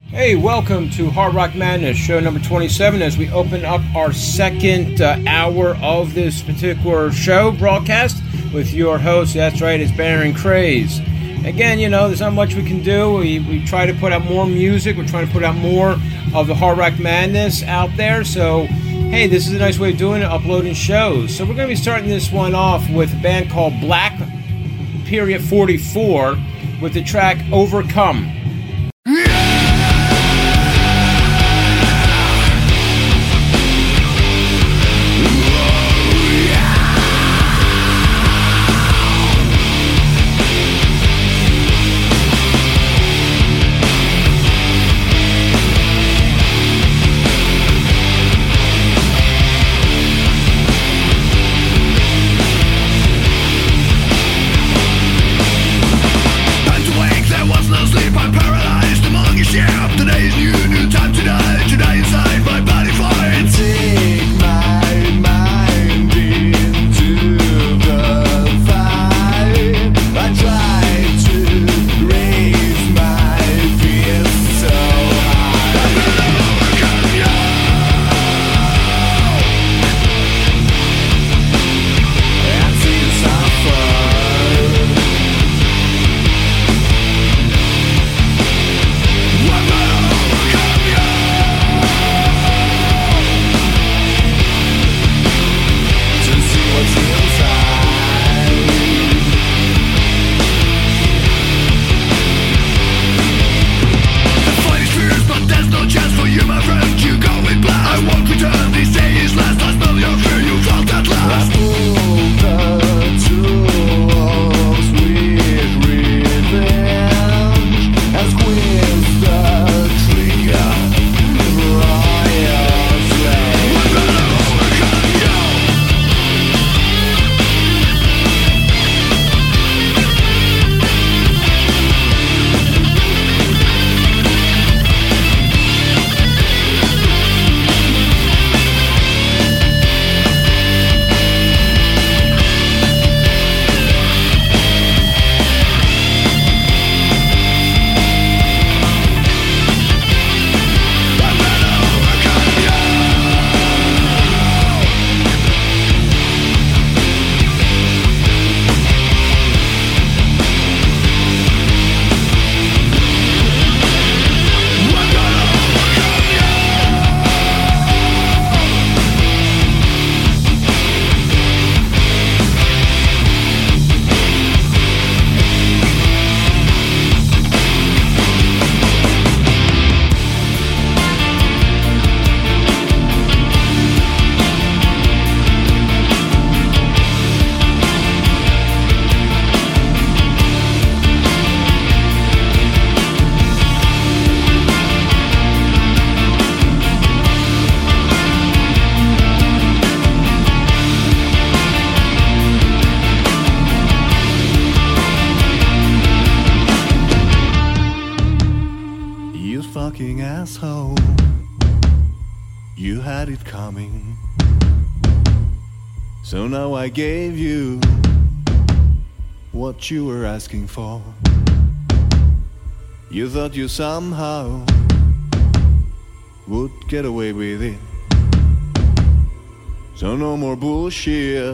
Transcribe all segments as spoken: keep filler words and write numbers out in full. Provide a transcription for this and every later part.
Hey, welcome to Hard Rock Madness, show number twenty-seven, as we open up our second uh, hour of this particular show broadcast with your host. That's right, it's Baron Craze. Again, you know, there's not much we can do. We, we try to put out more music. We're trying to put out more of the Hard Rock Madness out there. So, hey, this is a nice way of doing it, uploading shows. So we're going to be starting this one off with a band called Black Period forty-four with the track Overcome. So now I gave you what you were asking for. You thought you somehow would get away with it. So no more bullshit.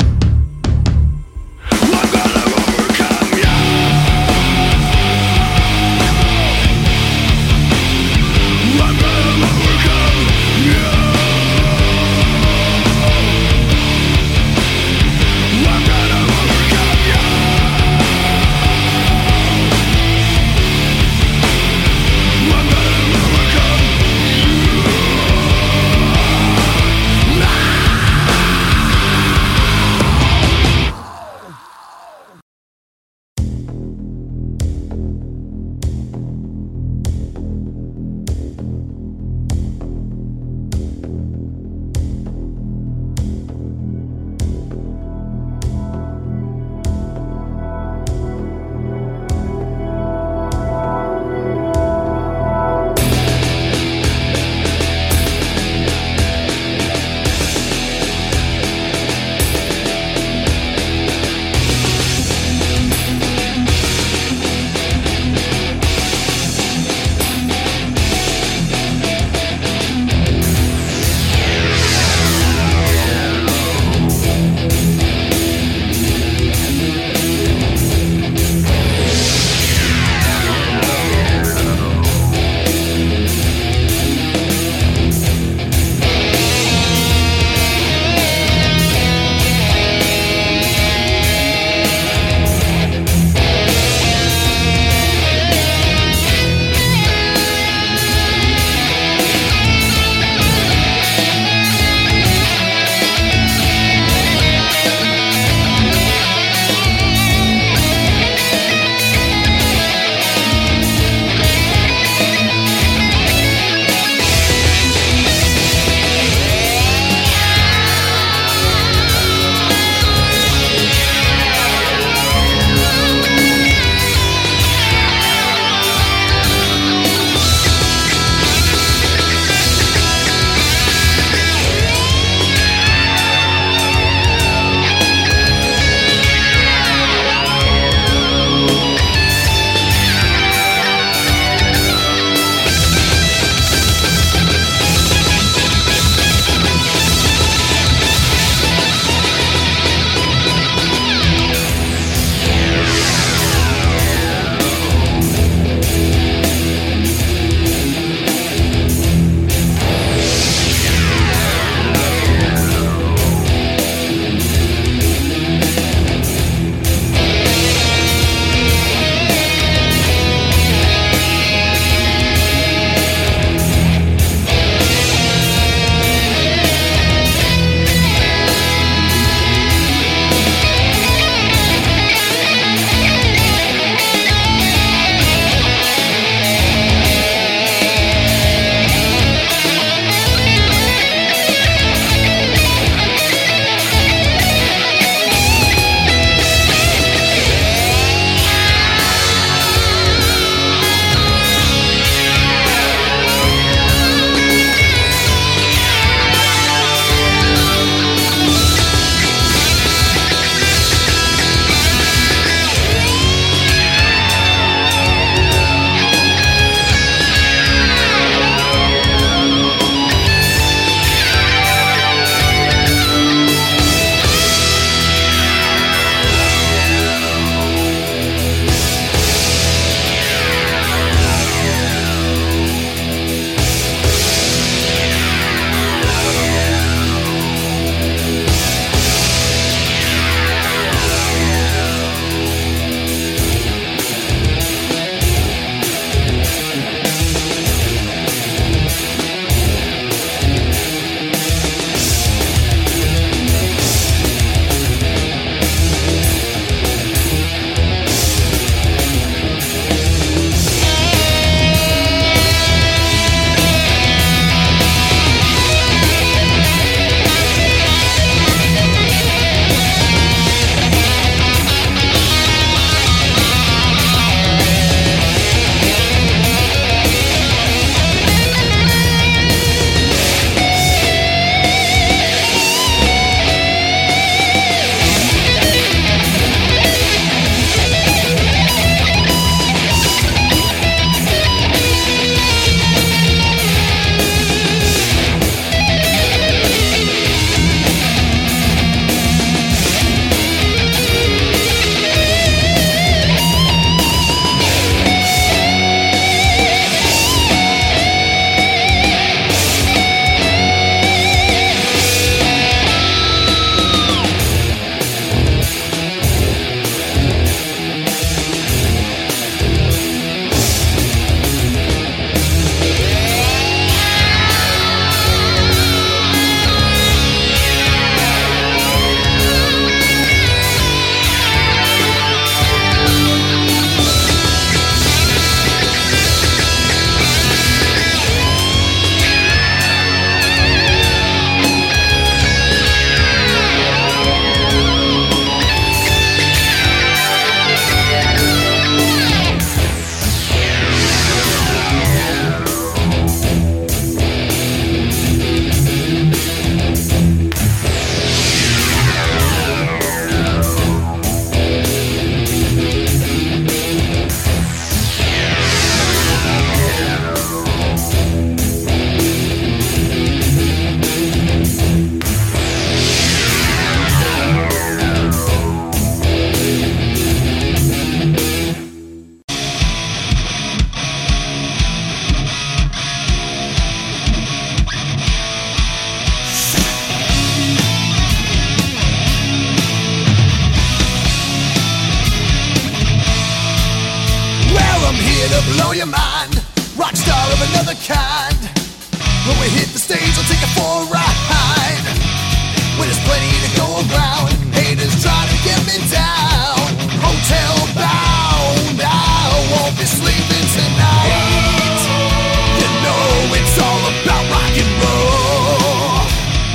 another kind. When we hit the stage, I'll take it for a ride. When there's plenty to go around, haters try to get me down. Hotel bound, I won't be sleeping tonight. You know it's all about rock and roll.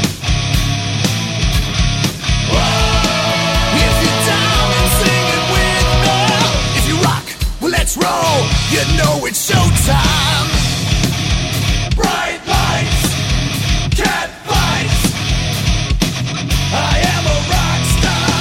If you're down and singing with me, if you rock, well let's roll. You know it's showtime. Bright lights, cat fights. I am a rock star.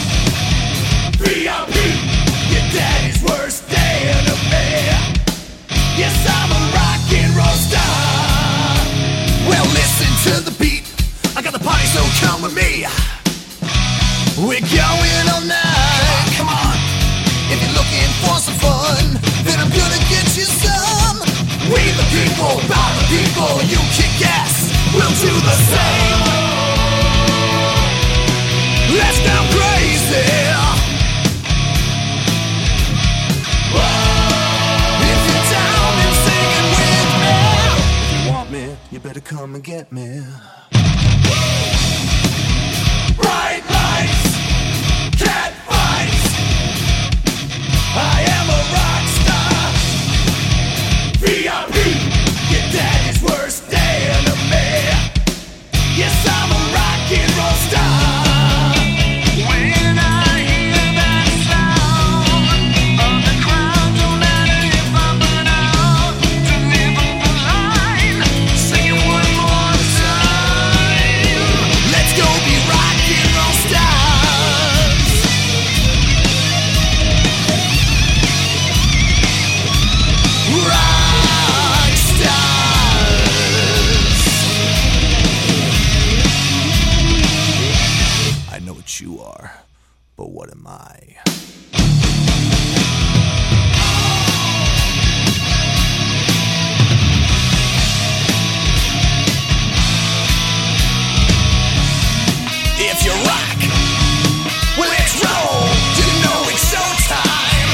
V I P, your daddy's worst enemy. Yes, I'm a rock and roll star. Well, listen to the beat. I got the party, so come with me. We're going all night. Come on. If you're looking for some fun, then I'm gonna get you some. We the people, by the people, you kick ass, we'll do the same. Let's go crazy. If you're down and singing with me, if you want me, you better come and get me. Bright lights, cat fights. I am a rock star. V I P, your daddy's worst enemy. Yes, I'm a rock and roll star. When I hear that sound of the crowd, no matter if I'm burnt out, to live on the line, sing it one more time. Let's go be rock and roll stars. Rock stars. I know what you are, but what am I? If you rock, well let's roll. You know it's showtime.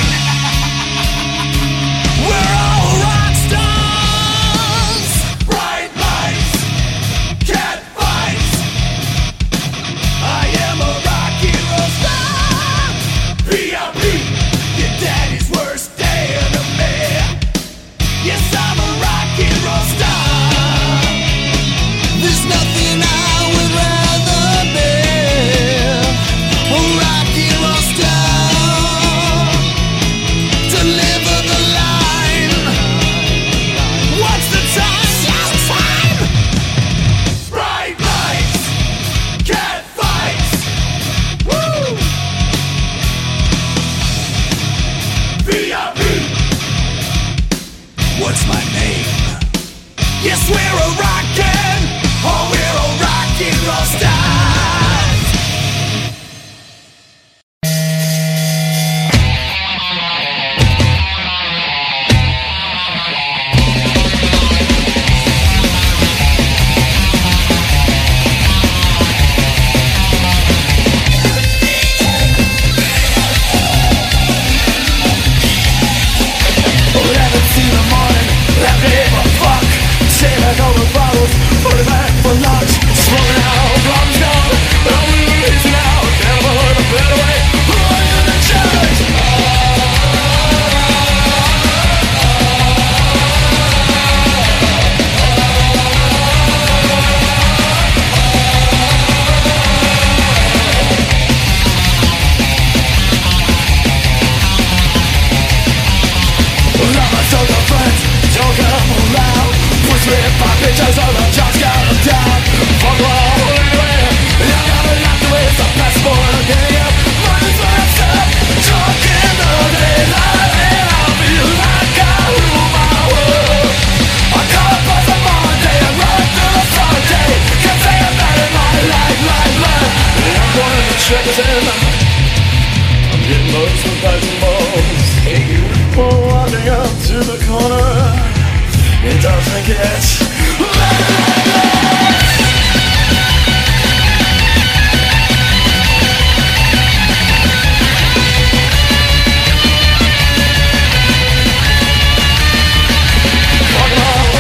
We're all rock stars. Bright lights, cat fights. I am a rock and roll star. V I P, your daddy's worst enemy. Yes, I'm a rock and roll star. There's nothing I would rather be. A rock and roll star. Deliver the line. What's the time? Showtime. Bright lights, cat fights. Woo! V I P. What's my name? Yes, we're a rockin', oh, we're a rock and roll stars. eleven in the morning, left me for fuck. Save like all the bottles, put it back for lunch. Smoking out, problems gone, but I'm releasing out. Never heard a better way, running in the church. Love my social friends, don't come around. Push me if my pictures on the just got them down. Fuck all anyway, I got a lot to waste. A passport, I'm getting up, running for myself. Drunk in the daylight, and I feel like I rule my world. I call up on some Monday and run through the Sunday. Can't say I'm not in my life, life, life. And I'm going to the triggers and I'm getting lost with bags and balls. We're wandering up to the corner. It doesn't get Fuck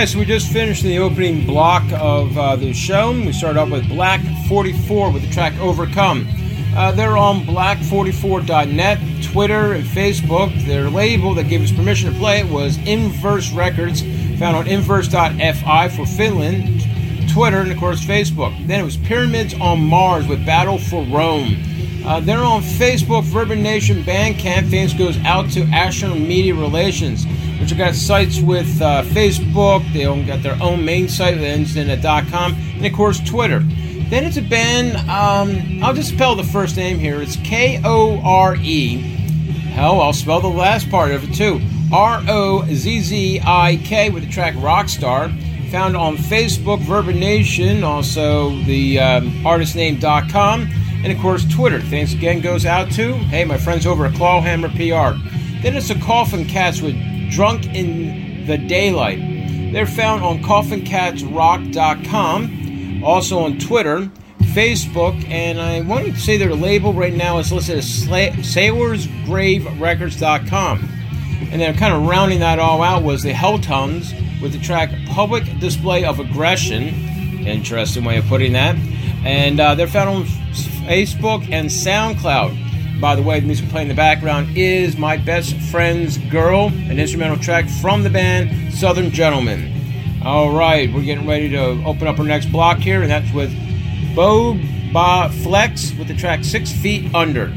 right, so we just finished the opening block of uh, the show. We started off with Black forty-four with the track Overcome. Uh, they're on black forty-four dot net, Twitter, and Facebook. Their label that gave us permission to play it was Inverse Records, found on inverse dot f i for Finland, Twitter, and of course Facebook. Then it was Pyramids on Mars with Battle for Rome. Uh, they're on Facebook, Vermin Nation, Bandcamp. Thanks goes out to Asher Media Relations, which have got sites with uh, Facebook. They own, got their own main site that ends in a .com, and of course Twitter. Then it's a band, um, I'll just spell the first name here. It's K O R E. Hell, I'll spell the last part of it too. R O Z Z I K with the track Rockstar. Found on Facebook, Vermin Nation, also the um, artist name dot com, and of course Twitter. Thanks again goes out to, hey, my friends over at Clawhammer P R. Then it's the Coffin Cats with Drunk in the Daylight. They're found on coffin cats rock dot com, also on Twitter, Facebook, and I wanted to say their label right now is listed as sailors grave records dot com. And then kind of rounding that all out was the Helltongues with the track Public Display of Aggression. Interesting way of putting that. And uh, they're found on Facebook and SoundCloud. By the way, the music playing in the background is My Best Friend's Girl, an instrumental track from the band Southern Gentlemen. All right, we're getting ready to open up our next block here, and that's with Boba Flex with the track Six Feet Under.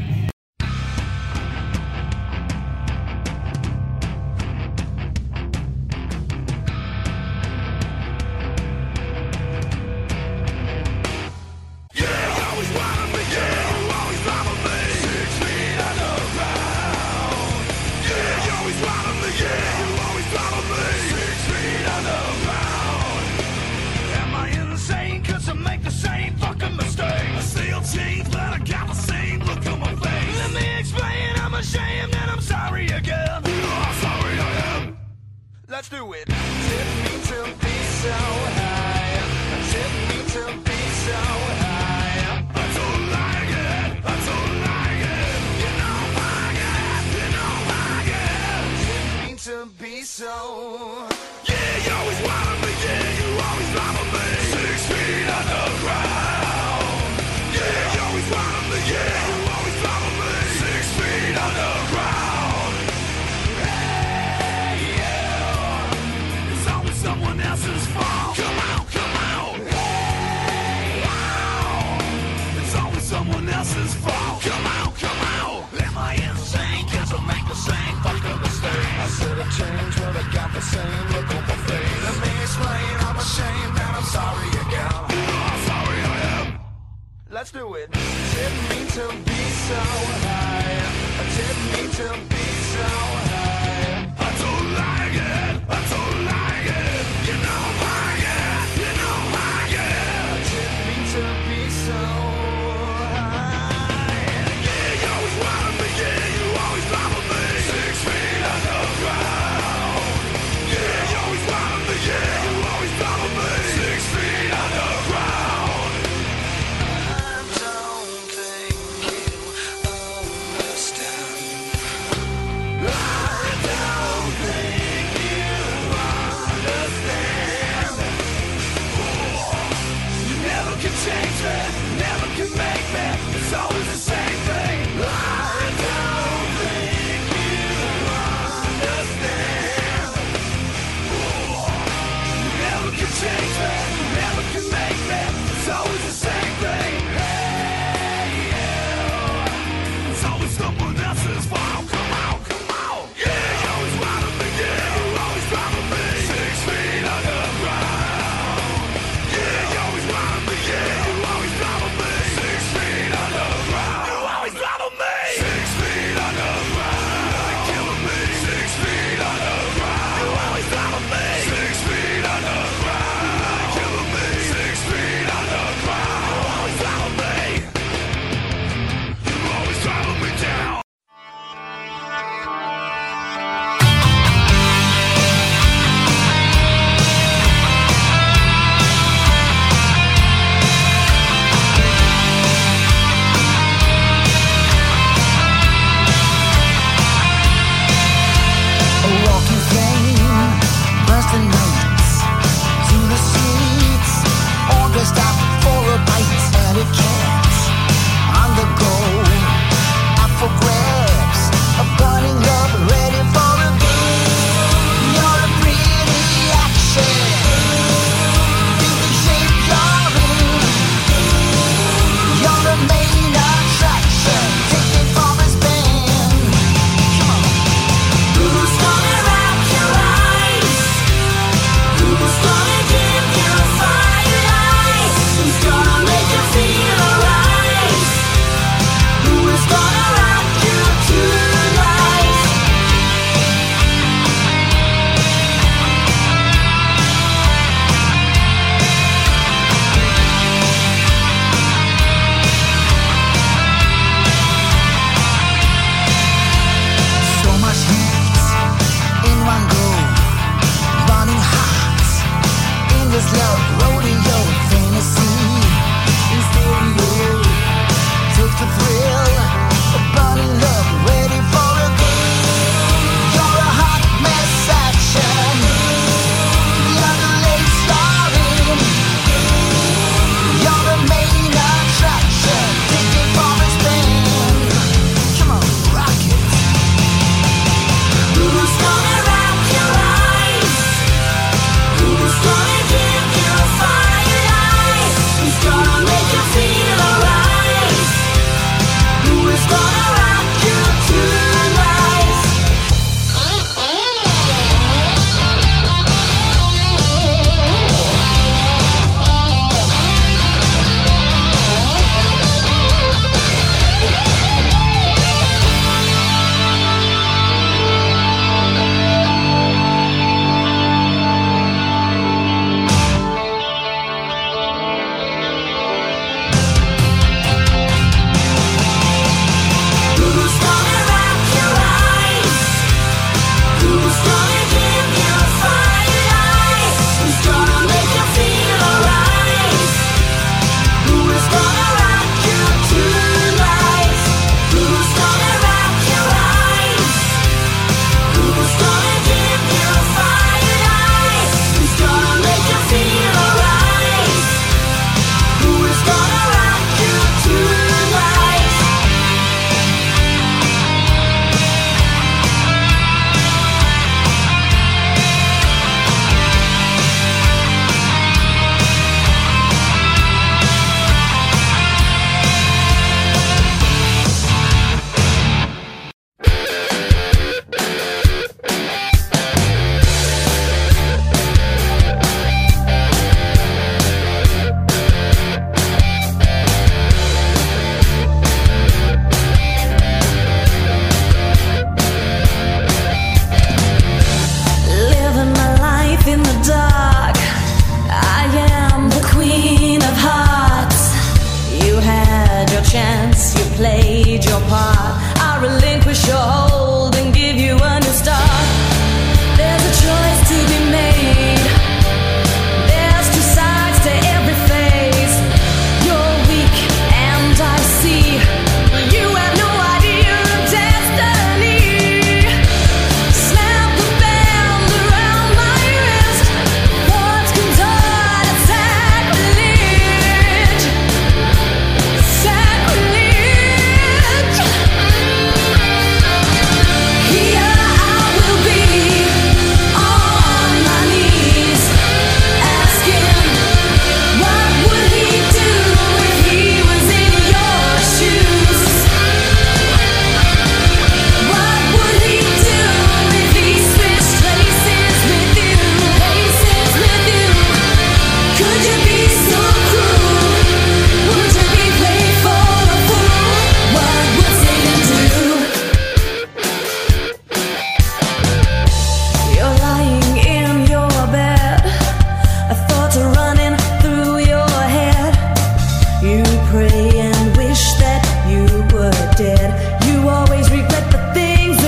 Let's do it. Tip me to be so high. Tip me to be so high. I don't like it. I don't like it. You know like it. You know like it. Tip me to be so. Yeah, you always wanted me. Yeah, you always wanted me. Six feet underground. Yeah, you always wanted me. Yeah, you always wanted me. Six feet underground. Someone else's fault. Come out, come out. Hey, ow. It's always someone else's fault. Come out, come out. Am I insane? Kids will make the same fucking mistake. I said I changed, but I got the same look on my face. Let me explain. I'm ashamed and I'm sorry again. I'm sorry I am. Let's do it. Tip me to be so high. Tip me to be so high. I don't like it. I don't like it. You know like it, you know like it. Tip me to be so high. Yeah, you always wanted me, yeah, you always wanted me. Six feet underground. Yeah, you always wanted me, yeah, you always wanted me. Six feet underground. I don't think you understand.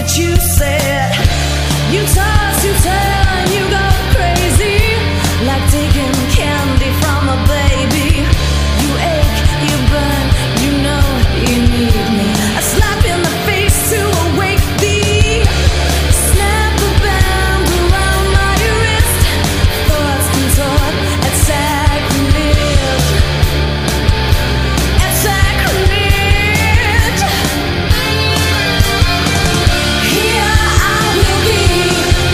Here I will be.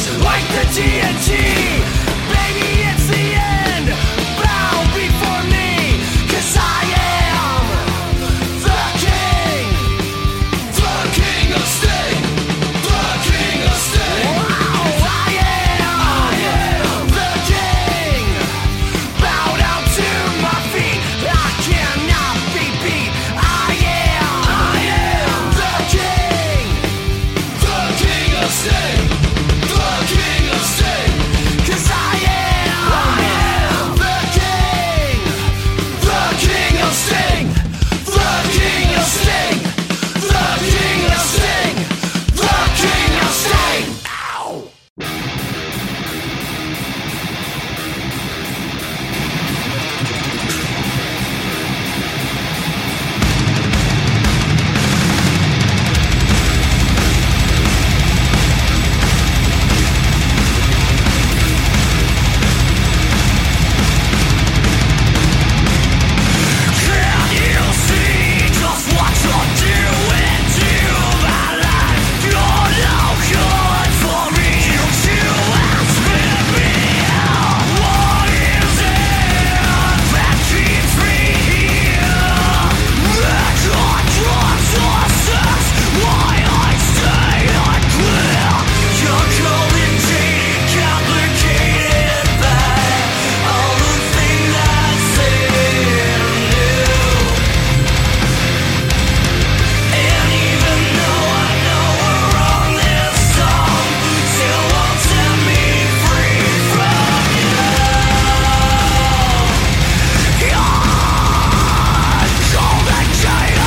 like the T N T. Baby, it's the end. Bow before me, 'cause I am the king. The king of Sting. The king of Sting. Wow, I am. I am the king. Bow down to my feet. I cannot be beat. I am. I am the king. The king of Sting. The king of Sting. 'Cause I am. I am the king. The king of Sting. The king of Sting. The king of Sting. The king of Sting. Ow. Can you see just what you're doing to my life? You're no good for me. You two ask me out. What is it that keeps me here? That contrasts us. Why I stay unclear. You're cold and jaded, complicated by all the things I say and do. And even though I know we're wrong, this song still won't set me free from you. God, cold and jaded.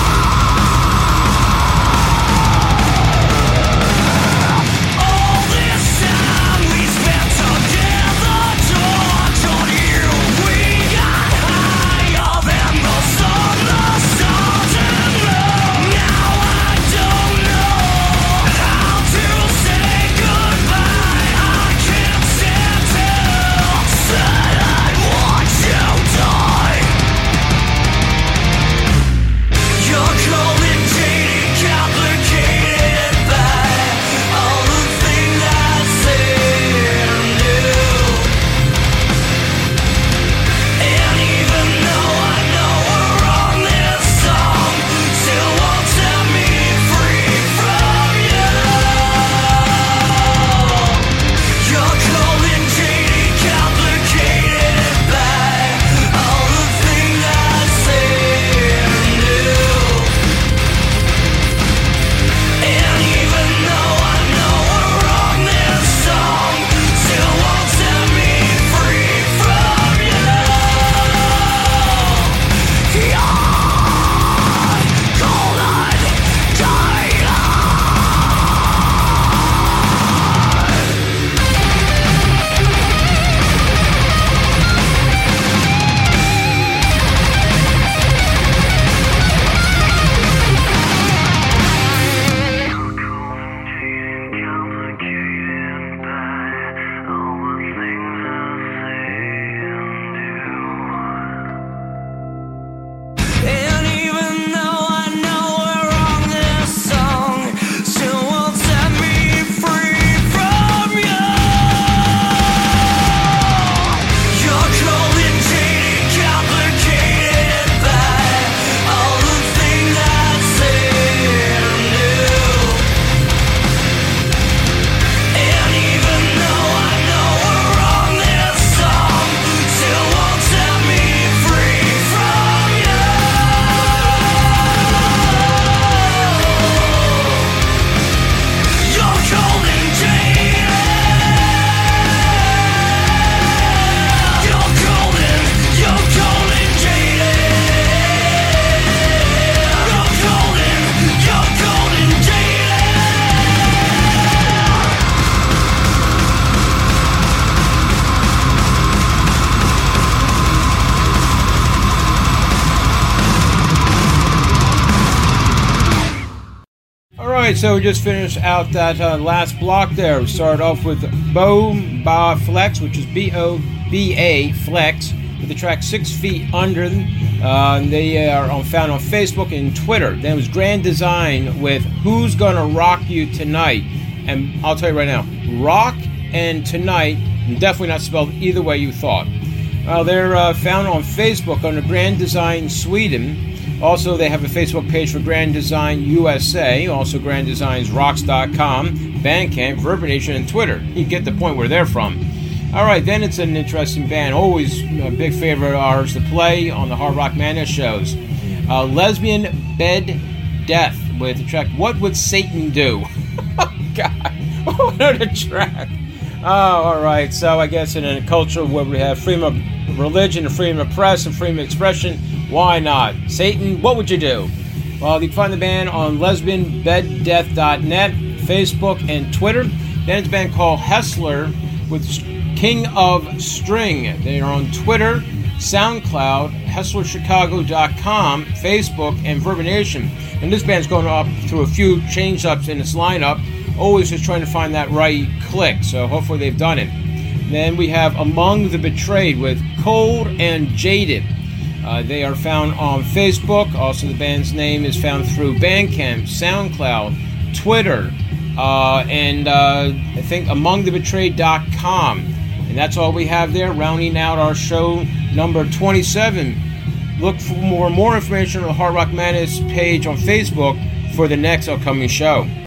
All this time we spent together talked on you. We got higher than most of the stars in love. Now I don't know how to say goodbye. I can't stand till said I want you die. You're cold and jaded, complicated by all the things I say and do. And even though I know we're wrong, this song still won't set me free from you. You're cold and jaded, complicated by all the things I say and do. And even though I know we're wrong, this song still won't set me free from you. God, cold and jaded. And even though I know we're wrong, this song still won't set me free from you. You're cold and jaded, complicated by all the things I say and do. And even though I know we're wrong, this song still won't set me free from you. You're cold and jaded. You're cold and, you're cold and jaded. You're cold and, you're cold and jaded. All right, so we just finished out that uh, last block there. We started off with Bo Ba Flex, which is B O B A Flex, with the track Six Feet Under. Uh, they are on, found on Facebook and Twitter. Then it was Grand Design with Who's Gonna Rock You Tonight. And I'll tell you right now, rock and Tonight, and definitely not spelled either way you thought. Well, they're uh, found on Facebook under Grand Design Sweden. Also, they have a Facebook page for Grand Design U S A, also grand designs rocks dot com, Bandcamp, Verbination, and Twitter. You get the point where they're from. All right, then it's an interesting band. Always a big favorite of ours to play on the Hard Rock Madness shows. Uh, Lesbian Bed Death with the track What Would Satan Do? Oh, God. What a track. Oh, all right. So I guess in a culture where we have freedom of religion and freedom of press and freedom of expression, why not? Satan, what would you do? Well, you can find the band on lesbian bed death dot net, Facebook, and Twitter. Then it's a band called Hessler with King of String. They are on Twitter, SoundCloud, hessler chicago dot com, Facebook, and Verbination. And this band's going up through a few change-ups in its lineup, always just trying to find that right click, so hopefully they've done it. Then we have Among the Betrayed with Cold and Jaded. Uh, they are found on Facebook. Also, the band's name is found through Bandcamp, SoundCloud, Twitter, uh, and uh, I think among the betrayed dot com. And that's all we have there, rounding out our show number twenty-seven. Look for more, more information on the Hard Rock Madness page on Facebook for the next upcoming show.